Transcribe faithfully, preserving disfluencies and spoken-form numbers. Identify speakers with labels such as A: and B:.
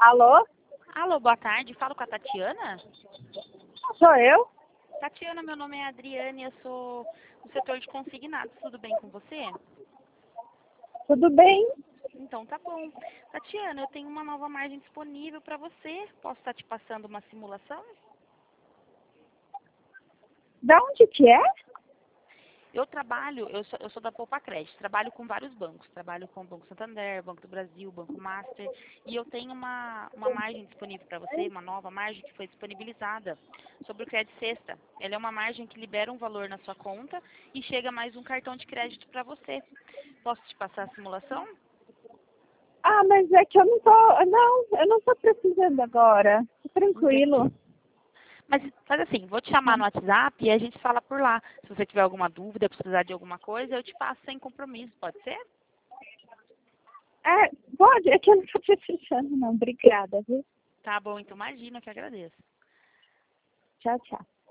A: Alô?
B: Alô, boa tarde. Falo com a Tatiana?
A: Sou eu?
B: Tatiana, meu nome é Adriane, eu sou do setor de consignados. Tudo bem com você?
A: Tudo bem?
B: Então tá bom. Tatiana, eu tenho uma nova margem disponível para você. Posso estar te passando uma simulação?
A: Da onde que é?
B: Eu trabalho, eu sou, eu sou da Poupa Crédito, trabalho com vários bancos. Trabalho com o Banco Santander, Banco do Brasil, Banco Master. E eu tenho uma, uma margem disponível para você, uma nova margem que foi disponibilizada sobre o Crédito Sexta. Ela é uma margem que libera um valor na sua conta e chega mais um cartão de crédito para você. Posso te passar a simulação?
A: Ah, mas é que eu não tô... Não, eu não tô precisando agora. Tranquilo.
B: Entendi. Mas faz assim, vou te chamar no WhatsApp e a gente fala por lá. Se você tiver alguma dúvida, precisar de alguma coisa, eu te passo sem compromisso, pode ser?
A: É, pode, é que eu não tô precisando não. Obrigada, viu?
B: Tá bom, então imagina que agradeço.
A: Tchau, tchau.